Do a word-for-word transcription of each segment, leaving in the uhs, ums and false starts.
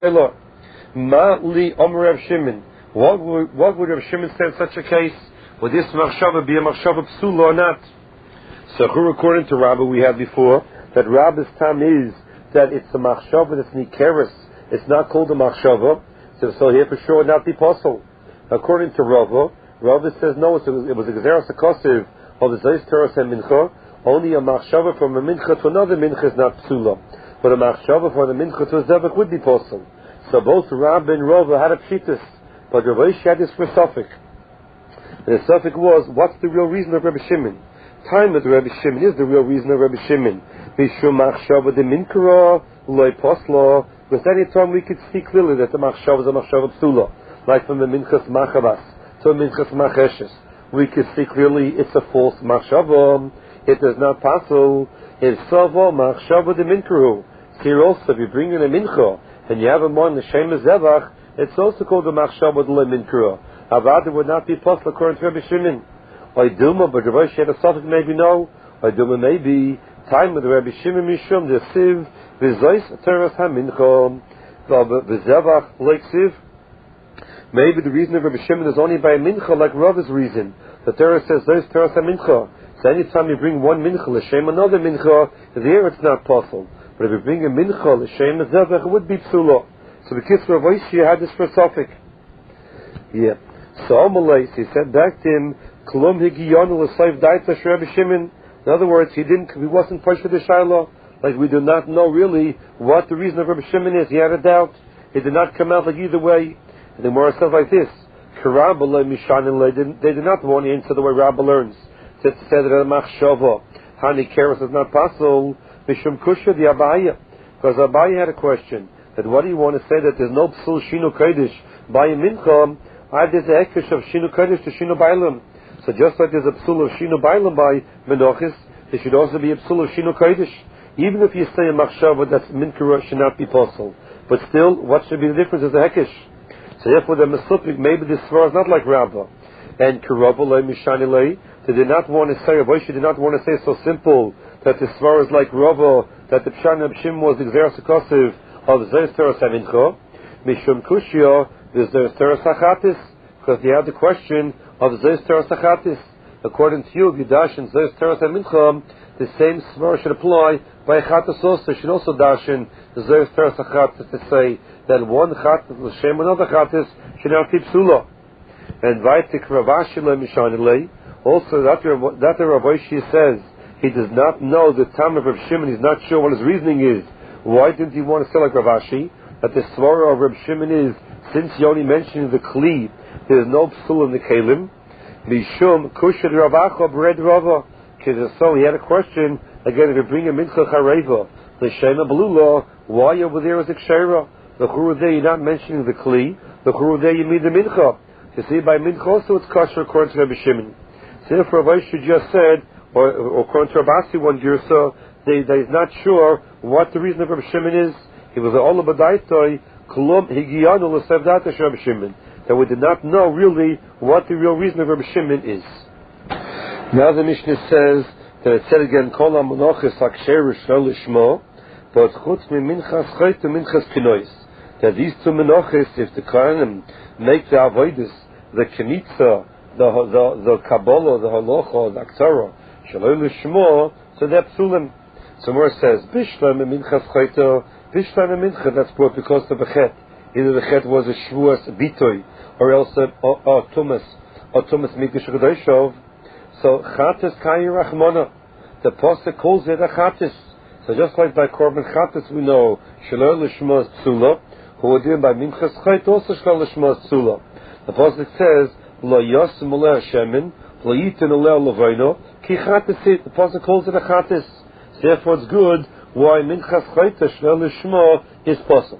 Ma li Omer Rav Shimon. What would, what would Rav Shimon say in such a case? Would this machshava be a machshava psula or not? So according to Rabbah we had before, that Rabbah's tam is that it's a machshava that's nikeris. It's not called a machshava. So, so here for sure would not be possible. According to Rabbah, Rabbah says no, it was, it was a gezeras hakosiv of the Zeis Teras and Mincha. Only a machshava from a mincha to another mincha is not psula. But a machshava from the mincha to a zevach would be possible. So both Rabbah and Rabbah had a pshitus, but Rav Oshi had this for Suffolk. And the Suffolk was, what's the real reason of Rabbi Shimon? Time of Rabbi Shimon is the real reason of Rabbi Shimon. Mishum machshava de minkara loy posla. Because any time we could see clearly that the machshava is a machshava psula, like from the minchas machavas to the minchas macheshes, we could see clearly it's a false machshava. It is not possible. It's savo machshava de minkaru. Here also, if you bring in a mincha and you have a mon the shem zevach, it's also called the machshava de minkara. Avada would not be possible according to Rabbi Shimon. Oiduma, but Rabbi Shimon had a suffix maybe no. Oiduma maybe time with Rabbi Shimon mishum the siv v'zois teras hamincha v'zevach like siv. Maybe the reason of Rabbi Shimon is only by a mincha, like Rav's reason. The Torah says zois teras hamincha. So anytime you bring one mincha l'shem another mincha, there it's not possible. But if you bring a mincha l'shem zevach, it would be psula. So the kids Rav Oshi had this for Suffolk. Yeah. So Amalei, he said back to him, Klum higiyonu l'sayv daita Rabbi Shimon. In other words, he didn't, he wasn't pushed for the shiloh. Like we do not know really what the reason of Rabbi Shimon is. He had a doubt. It did not come out like either way. And the Gemara says like this: Karabbalei mishanin. They did not want to answer the way Rabbah learns. To say that a machshava hani keres is not possible. Mishum kusha the Abaya, because Abaya had a question that what do you want to say that there's no psul shinu kodesh by a mincha? I there's a hekesh of shinu kodesh to shinu bailam. So just like there's a psul of shinu bailam by menochis, there should also be a psul of shinu kodesh. Even if you say a machshava that's minkara should not be possible, but still, what should be the difference is a hekesh. So therefore, the mesupik maybe this svara is not like Rabbah and karabbalei mishanilei. They did not want to say, Rav Oshi did not want to say so simple that the svara is like Rabbah, that the pshan of Shim was the gzeras hakosiv of zeis teras hamincha. Mishum kushya is zeis teras hachatis, because they had the question of zeis teras hachatis. According to you, Yudash and zeis teras hamincha, the same svara should apply by a chatas also. Should also dashin the zeis teras hachatis to say that one chatas l'shem another chatas should not be psula. And vaytik Ravashi lemishanilei. Also, that that the Rav Oshi says he does not know the time of Rav Shimon. He's not sure what his reasoning is. Why didn't he want to say like Ravashi? That the svara of Rav Shimon is, since you only mentioned the kli, there is no psul in the kelim. Mishum kushad Ravacha bred Rava. So he had a question again. If you bring a mincha chareva l'shema belula, why over there is a kshera? The churu there you're not mentioning the kli. The churu there you mean the mincha. You see, by mincha also it's kosher according to Rabbi Shimon. So if Rav Oshi just said, or, or according to Rabasi one girsa, they they's not sure what the reason of Rabbi Shimon is. He was an olam b'daitoi klum higiyanu l'sevdata Rabbi Shimon. That we did not know really what the real reason of Rabbi Shimon is. Now the Mishnah says that it said again kol ha'monachis haksheru shel lishmo, but chutz mi minchas chayt to minchas kinois. That these two menachis, if the Kohanim make the avodas, the kenitza, the the the Kabbalah, the Halacha, the Aktara, Shalom Lishmo, so they're psulim. Somewhere it says Bishlam Minchas Chayta, Bishlam Mincha. That's brought because of the Chet. Either the Chet was a Shvuas Bitoy, or else a Tumas, or Tumas Mikdash Kedeshov. So Chatas Kayi Rachmana. The pasuk calls it a Chatas. So just like by Korban Chatas we know Shalom Lishmo is Psula, who were doing by Minchas Chayta also Shalom Lishmo is Psula. The pasuk says Lo Yosim Aleh Shemin, Lo Yitin Aleh Levaino, Ki Chatesit. The pasuk calls it a Chates. Therefore, it's good why Minchas Chayta Shel Lishmo is possible.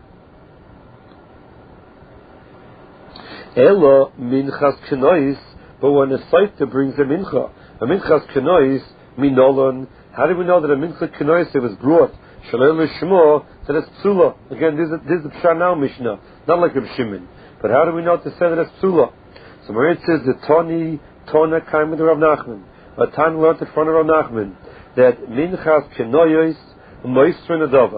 Ela Minchas Kenois, but when a Saita brings a Mincha, a Minchas Kenois Minolan. How do we know that a Minchas Kenois was brought Shel Lishmo that it's Psula? Again, this is, this is the Pshanau Mishnah, not like Reb Shimon. But how do we know to say that it's Psula? So where it says the Toni Tona came with Rav Nachman, a Tan learned in front of Rav Nachman that Minchas Kenoyos Moisr Nadava.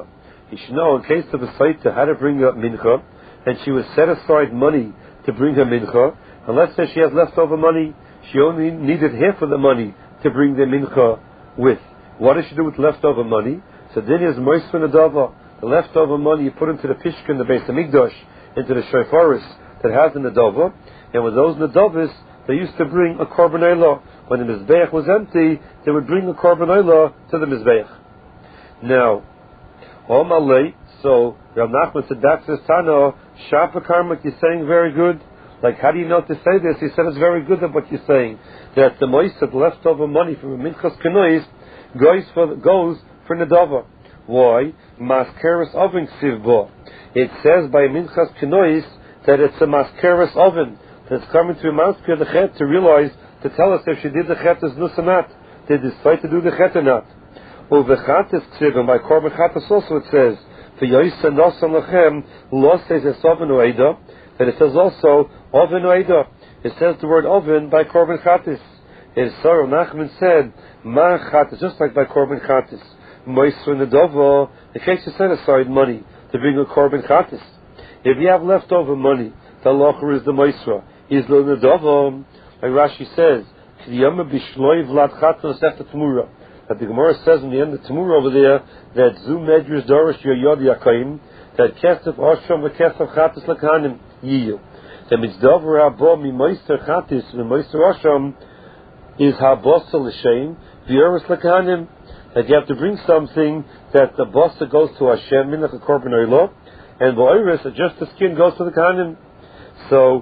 You should know in case of a Saita how to bring up mincha, and she would set aside money to bring her mincha, and let's say she has leftover money, she only needed half of the money to bring the mincha with. What does she do with leftover money? So then is moist from the dava. The leftover money you put into the pishkin, the Beis Hamikdash, into the shofaris that has in the dava, and with those nadavas, they used to bring a korban olah. When the mizbeach was empty, they would bring a korban olah to the mizbeach. Now, Omalei, so Rav Nachman said, that's his Tana, Shapa Karmak, you're saying very good. Like, how do you know to say this? He said it's very good of what you're saying. That the moised leftover money from a minchas kenois goes for goes for nedava. Why? Maskeres oven ksivbo. It says by minchas kenois that it's a maskeres oven. That it's coming to a masker the chet to realize, to tell us if she did the chet as nusanat. Did they decide to do the chet or not? Over chatis ksiv, and by korban chatis also it says, v'yoysa nosan lachem, lo says es oven oeda, that it says also oven oeda. It says the word oven by korban chatis. And so Nachman said, ma chatis, just like by korban chatis. Moisra nedava, in case you set aside money to bring a korban chatis. If you have leftover money, the locher is the moisra. Is lo nedava, like Rashi says, k'diyama bishloi vlad chatos efta t'mura. That the Gemara says in the end of Tamur over there that Zu Medrus Dorish Yoyod Yakayim, that Kesef Osham V'Kesef Chatis Lakanim Yiyu. That means Dover Habo Mi Moister Chatis Mi Moister Osham is Habosel L'Shem V'Yeris Lakanim. That you have to bring something that the bossa goes to Hashem Minach a Korban Oilo, and V'Yeris just the skin goes to the Kanim. So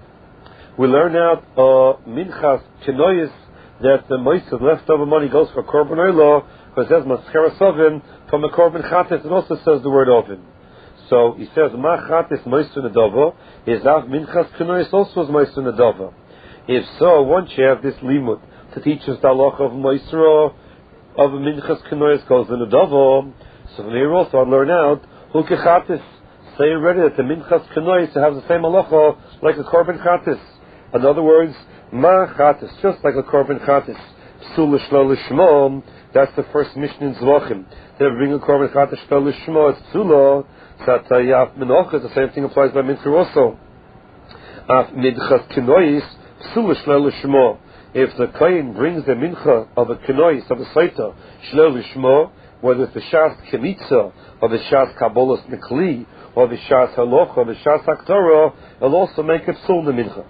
we learn out uh, Minchas Kenoyis that the moist leftover money goes for korban olah, because it says mascheres oven from the korban chatis. It also says the word oven. So he says ma chatis moist in the dava is av minchas kenois also is moist in the dava. If so, once you have this limud to teach us the halacha of moisra of a minchas kenois goes in the dava. So from here also I learn out hulke chatis. Say already that the minchas kenois has the same halacha like a korban chatis. In other words, ma chatis, just like a korban chatis, psul l'shlo l'shmo. That's the first mission in Zvachim. They bring a korban chatis shlo l'shmo. It's psula. That yaf menocha. The same thing applies by mincha also. Af midchas kenois psul l'shlo l'shmo. If the kohen brings the mincha of a kenois of a saita shlo l'shmo, whether it's the shas kemitza or the shas kabbalas mikli or the shas halocha or the shas haktorah, it'll also make it psul the mincha.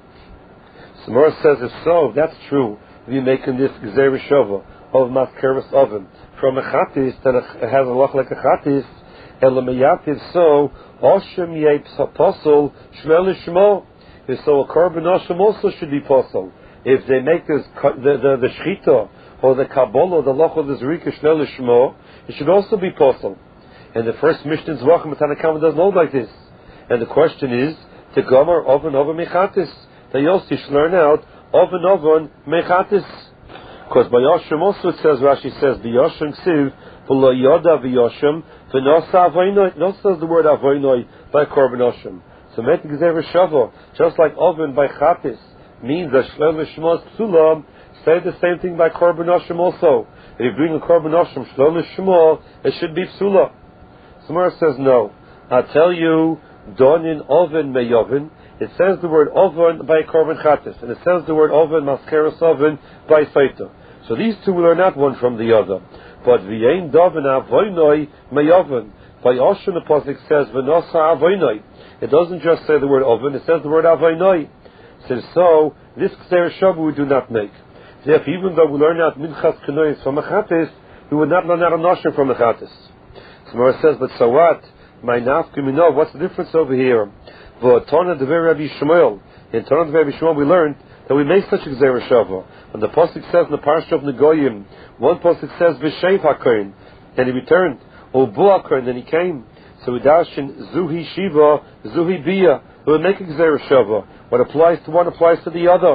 Samara says, if so, if that's true, if you're making this Gzeir Shova of Maskeres Oven from a Chatis that has a loch like a Chatis, Elameyativ, so, Oshem Yeps Apostle, Shmel Shmo. If so, a Korban Oshem also should be Apostle. If they make this, the, the, the Shchita or the Kabbalah, the loch of the Zerika Shmel Shmo, it should also be Apostle. And the first Mishnah in Zvachim, Tanakama doesn't hold like this. And the question is, to Gomer Oven Oven Mechatis. The Yosef learn out oven oven mechatis, because by Yoshem also it says, Rashi says the Yoshem ksiv v'lo yoda v'Yoshem v'nosa avoinoi. It also says the word avoinoi by korban Yoshem. So make gzeir shava, just like oven by chatis means that shlo l'shmo psula. Say the same thing by korban Yoshem also. If you bring a korban Yoshem shlo l'shmo, it should be psula. Samara says no. I tell you, donin oven meyoven. It says the word oven by korban chatis, and it says the word oven maskeres oven by saita. So these two are not one from the other. But v'yein doven avoinoi meyoven. By Oshen the pasuk says v'nosa avoinoi. It doesn't just say the word oven; it says the word avoinoi. Says so. This gzeir shava we do not make. Therefore, even though we learn out minchas kenois from a chatis, we would not learn out a nosher from a chatis. So Mara says, but so what? My nafkamino. What's the difference over here? In Tana Devei Rabbi Shmuel, in Tana Devei Rabbi Shmuel, we learned that we make such a Gzeir Shava. And the pasuk says in the Parsha of Negoyim, one pasuk says V'Shev HaKohen, and he returned, Ubu HaKohen, and he came. So we dash in Zuhi Shiva, Zuhi Bia. We would make a Gzeir Shava. What applies to one applies to the other.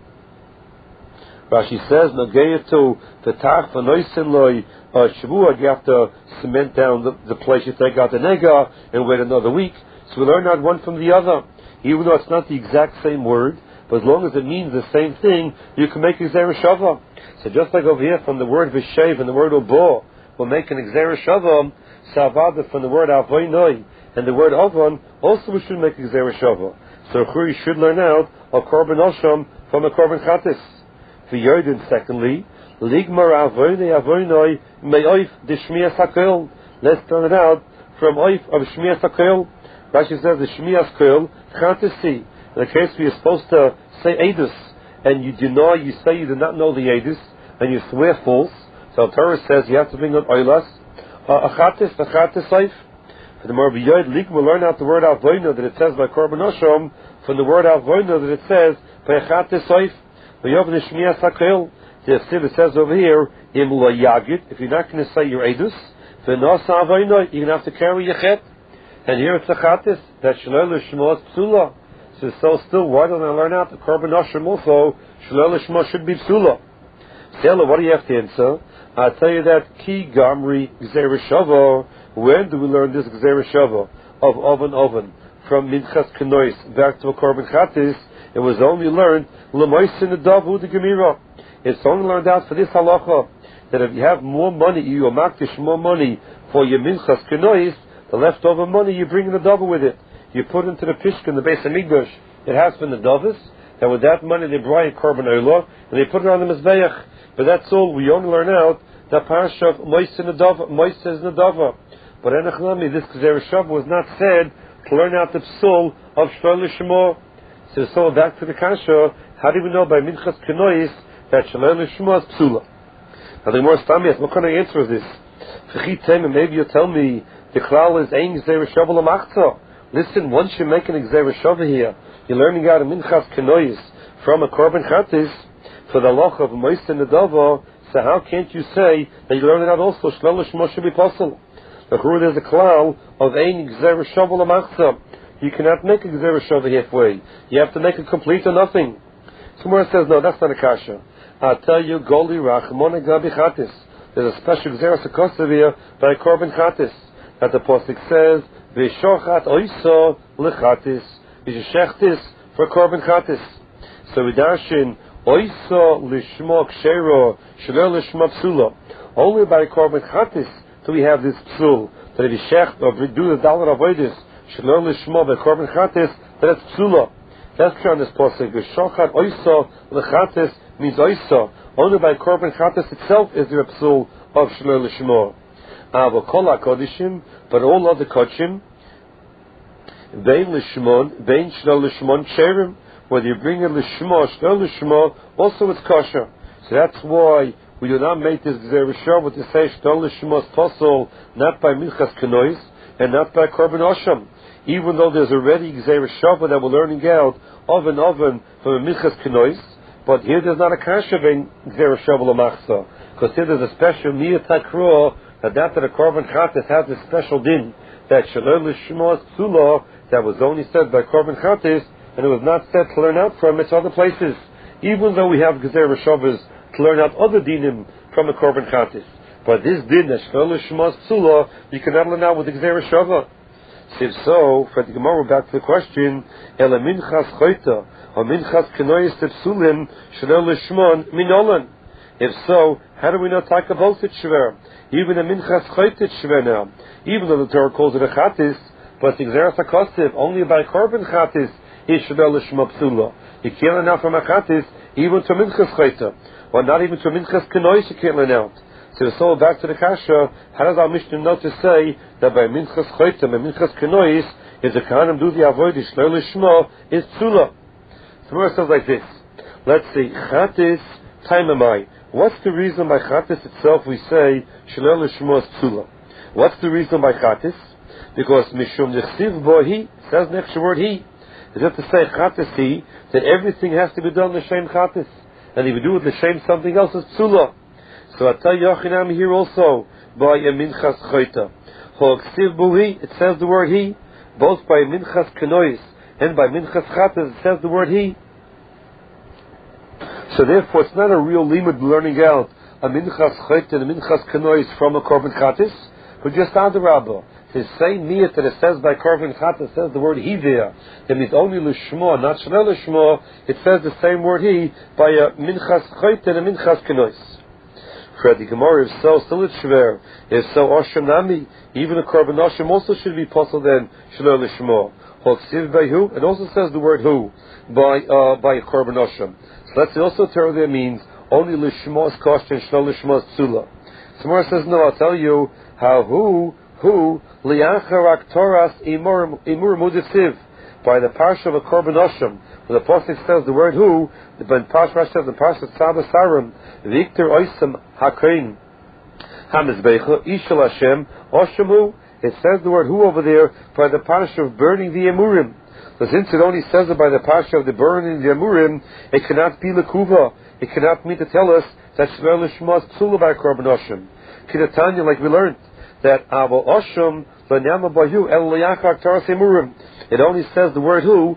Rashi says, Nageya to the Tach V'Noisin Loi Shavua. You have to cement down the, the place you take out the nega and wait another week. So we learn out one from the other. Even though it's not the exact same word, but as long as it means the same thing, you can make a Gzeir Shava. So just like over here from the word V'Shev and the word Obo, we'll make an Gzeir Shava. Savada from the word Avoinoi and the word Avon, also we should make a Gzeira Shava. So Churi should learn out a Korban Osham from a Korban Chatis. For Yodin, secondly, Ligmar Avoinoi Avoinoi Me'oif Dishmias HaKol. Let's learn it out from Oif of Shmias HaKol. Rashi says the Shmias HaKol Chatisi. In the case where you're supposed to say Eidus, and you deny, you say you do not know the Eidus, and you swear false. So the Torah says you have to bring on Oilas. A Chatis, a Chatis Seif. For the Morbi Yod Lik, we'll learn out the word Avoina that it says by Korban Osham, from the word Avoina that it says by Chatis Seif. The Yovin Shmias HaKol. The Siv, it says over here, Im Lo Yagid, if you're not going to say your Eidus, then Nasa Avoina, you're going to have to carry your Chet. And here it's a Chatis, that Shalol Lishma is Psula. So, so still, why don't I learn out the Korban Osham also, Shalol Lishma should be Psula? Sela, what do you have to answer? I'll tell you that Ki Gamri Gzeira Shava. When do we learn this Gzeira Shava of Oven Oven from Minchas Kenois back to a Korban Chatis? It was only learned L'moisin Adavu de Gemira. It's only learned out for this halacha that if you have more money, you makdish more money for your Minchas Kenois, the leftover money you bring in the double with it. You put into the Pishkin, the Beis Hamikdash. It has been the Davis. And with that money they brought a Korban Olah and they put it on the Mizbeach. But that's all. We only learn out the parsha of Moise Nadava, Moise Nadava. But Enochnami, this Gzeira Shava was not said to learn out the psul of Shalol Lishma. So, so back to the kasha, how do we know by Minchas Kenois that Shalol Lishma is psula? Now the more Stamias, what kind of answer is this? Maybe you tell me the klal is ein Gzeira Shava l'machta. Listen, once you make an Gzeira Shava here, you're learning out a Minchas Kenois from a Korban Chatis for the loch of Moise Nadava. So how can't you say that you learn it out also? Shalol Lishma should be possible. There's a klal of ein Gzeira Shava l'machta. You cannot make a Gzeira Shava halfway. You have to make it complete or nothing. Somewhere says, no, that's not a kasha. I'll tell you, Goli Rachmona Gabi Chatis. There's a special Gzeira Sakosavia by Korban Chatis. That the Pasuk says, V'shochat oiso l'chatis. V'shechtis for Korban Chatis. So we darshin, oiso l'shmo kshero, shalol l'shmo psula. Only by Korban Chatis do we have this psul. That if you shecht or do the dollar of oidis, shalol l'shmo by Korban Chatis, that it's psula. That's clear on this Pasuk. V'shochat oiso l'chatis means oiso. Only by Korban Chatis itself is there a psul of shalol l'shmo. Ava kol HaKodishim, but all other kodshim, bein l'shmon, bein shalol l'shmon sherim, whether you bring a l'shmo, shalol l'shmo, also it's kosher. So that's why we do not make this Gzeira Shava to say shalol l'shmo is possible, not by Minchas Kenois, and not by Korban Osham. Even though there's already Gzeira Shava that we're learning out, oven oven, from a Minchas Kenois, but here there's not a kasha bein Gzeira Shava l'machsa, because here there's a special miyat takro, that that the Korban Chatis has a special din, that Shalol Lishma Psula, that was only said by Korban Chatis, and it was not said to learn out from its other places. Even though we have Gzeira Shavas to learn out other dinim from the Korban Chatis. But this din, that Shalol Lishma Psula, you cannot learn out with the Gzeira Shava. If so, for the Gemara, back to the question, Ela Minchas Choyta, or Minchas Kenois Tepsulim, Shalol Lishma Minolan. If so, how do we know Taka Voltit Shver? Even a Minchas Choytit Shver now. Even though the Torah calls it a Chatis, but the Gzeira Sakostiv, only by Korban Chatis, is Shalol Lishma Psula. You can't learn out from a Chatis, even to Minchas Choyta. Or not even to Minchas Kenois you can't learn out. So it's all back to the Kasha, how does our Mishnah know to say that by Minchas Choyta, by Minchas Kenois, is the Kahanim do the Avodah, Shalol Lishma, is Psula. So it says like this. Let's see, Chatis, Taimamai. What's the reason by Chatis itself we say Shalol Lishma is Psula? What's the reason by Chatis? Because Mishum Nechsiv Bo Hi says the next word He. Is it to say Chatis He, that everything has to be done L'Shem Chatis, and if you do it L'Shem something else is Psula. So I tell Yochinam here also by a Minchas Choyta. Ho'Ksiv Bo Hi, it says the word He, both by Minchas Kenois and by Minchas Chatis it says the word He. So therefore, it's not a real limud learning out a Minchas Choyt and a Minchas Kenois from a Korban Chatis, but just out the Rabbah. The same niyat that it says by Korban Chatis says the word He there. That means only Lishma, not Shalol Lishma. It says the same word He by a Minchas Choyt and a Minchas Kenois. For the Gemara, if so, still it's shver. If so, Osham Nami, even a Korban Osham also should be possible then, Shalom Lishmo. Hoksiv by who? It also says the word who, by uh, by a Korban Osham. So let's also tell there means only Lishmo is kosher and Shalom Lishmo is Tzula. Gemara says, no, I'll tell you how who, who, Liacharak Toras Imur Mudisiv, by the parsha of a Korban Osham, when the Apostle says the word who, the Ben Parsha says the parsha Tzava Sarim, Victor Oisam Hakain, Hamizbecha, Ishal Hashem, Oshamu, it says the word who over there by the parsha of burning the Emurim. So since it only says it by the parsha of the burning the Emurim, it cannot be Lekuva, it cannot mean to tell us that Shver Lishma is Tzula by Korban Osham. Kidatanya, like we learned, that Avo Osham, Lanyama Bahu, El Liachak Taras Emurim. It only says the word who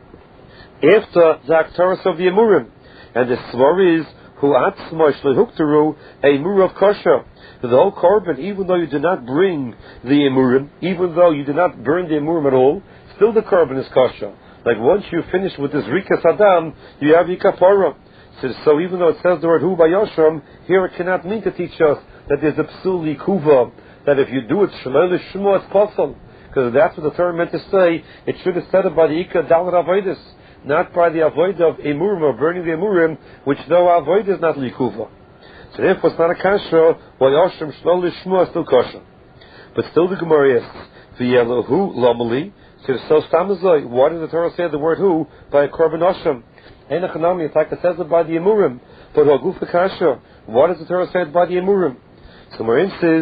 after the Aktaras of the Emurim. And the Svar is, Hu Atzma Shlehuktaru, a Emur of Kosher. The whole Korban, even though you do not bring the Emurim, even though you do not burn the Emurim at all, still the Korban is Kosher. Like once you finish with this Rikas Adam, you have Yikapara. So, so even though it says the word Hu by Yosham, here it cannot mean to teach us that there's a Psul Yikuva, that if you do it, Shalom Lishmo, it's possible. Because that's what the Torah meant to say. It should have said it by the Ika Dalet Avodas, not by the avoid of Emurim, or burning the Emurim, which though avoid is not Likuva. So therefore it's not a kasha, why Osham Shalom Lishmo is still kosher. But still the Gemara asks, V'yelahu Lomali, so so Stamazoi, why does the Torah say the word who by a Korban Osham? Enochanami, in fact it says it by the Emurim, but Hagufa kasha, why does the Torah say it by the Emurim? So Marim says,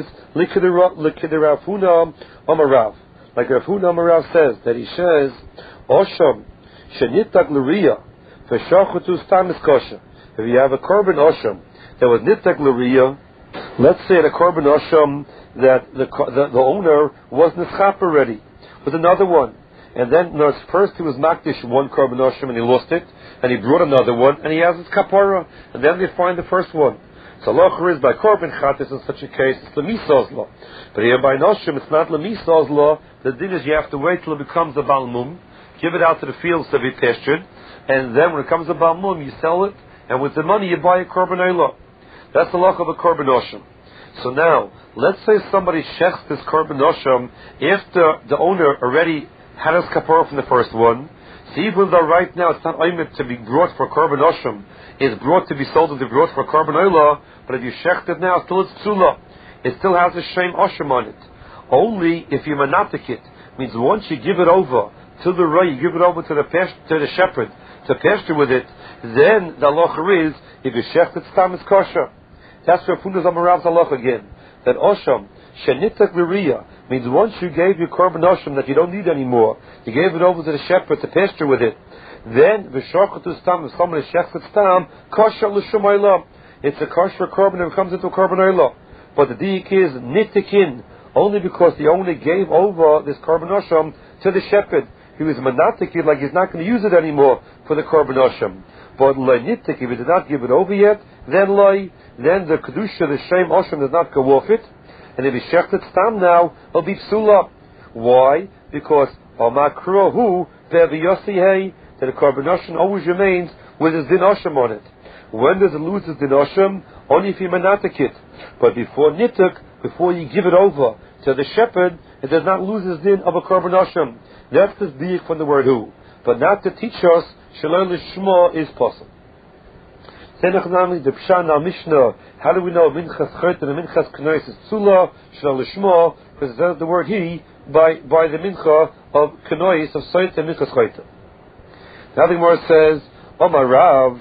Likidirav Huna Amarav. Like Rav Huna Amarav says, that he says, Osham, Shenitak Luria, Veshachutu Stam is kosher. If you have a Korban Osham that was Nitak Luria, let's say the Korban Osham that the, the, the owner was Nischap already, with another one. And then no, first he was Makdish one Korban Osham and he lost it, and he brought another one, and he has his Kapara, and then they find the first one. So Locher is by Korban Chatis in such a case, it's Lemisah's law. But here by Noshim, it's not Lemisah's law. The din is you have to wait till it becomes a Balmum, give it out to the fields to be pastured, and then when it comes a Balmum, you sell it, and with the money you buy a Korban Eilah. That's the law of a Korban Osham. So now, let's say somebody shechs this Korban Osham after the owner already had his kapara from the first one. So even though right now it's not oimit to be brought for Korban Osham, it's brought to be sold and to be brought for Korban Eilah, but if you shecht it now, still it's Tzula. It still has a shame Osham on it. Only if you manatik it, means once you give it over to the Ray, you give it over to the past, to the shepherd, to pasture with it, then the halacha is, if you shecht it, stam is kosher. That's where Punas Amarav's halacha again. That Osham, Shenitak Liria, means once you gave your Korban Osham that you don't need anymore, you gave it over to the shepherd to pasture with it, then V'shorchatu Stam, if somebody shechts it Stam, kosher l'shum Eilah. It's a kosher Korban and it comes into a Korban Eilah. But the diik is nitikin, only because the owner gave over this Korban Osham to the shepherd. He was manatik, like he's not going to use it anymore for the Korban Osham. But loy nitik, if he did not give it over yet, then loy, then the kedusha, the shame Osham does not go off it. And if he shechted stam now, it'll be psula. Why? Because amakrohu ve'viyosihei, that the Korban Osham always remains with his din Osham on it. When does it lose his din Osham? Only if you manatik it. But before nituk, before you give it over to the shepherd, it does not lose his din of a Korban Osham. That's the diik from the word who. But not to teach us, Shalom Lishma is possible. Tenachnami, the Pshan al Mishnah, how do we know Minchas Chayt and the Minchas K'nois is Tzula, Shalom Lishma, because it says the word he by, by the Mincha of K'nois, of Sayt and Minchas Chayt. Now the Gemara says, Omar Rav,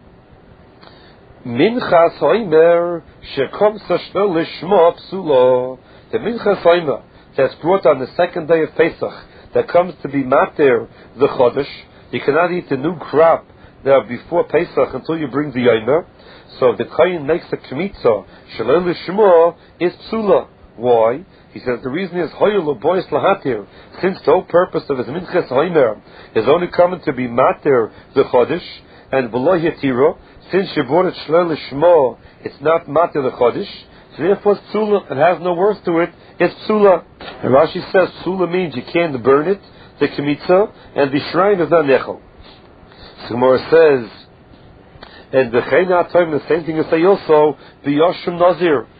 Minchas Oimer, Shekom Shalom Lishma Psula, the Minchas Oimer, that's brought on the second day of Pesach, that comes to be mater the chodesh. You cannot eat the new crop there before Pesach until you bring the yomer. So the kohen makes a kmitza shalom lishma is psula. Why? He says the reason is hoyel bois lahatir. Since the whole purpose of his minchas hoimer is only coming to be mater the chodesh and below yatira. Since you brought it shalom lishma, it's not mater the chodesh. So therefore, it's psula. It has no worth to it. It's psula. And Rashi says psula means you can't burn it, the kmitza, and the shrine is not nechel. So Gemara says, And the Chena time, the same thing you say also, the Yoshim Nazir.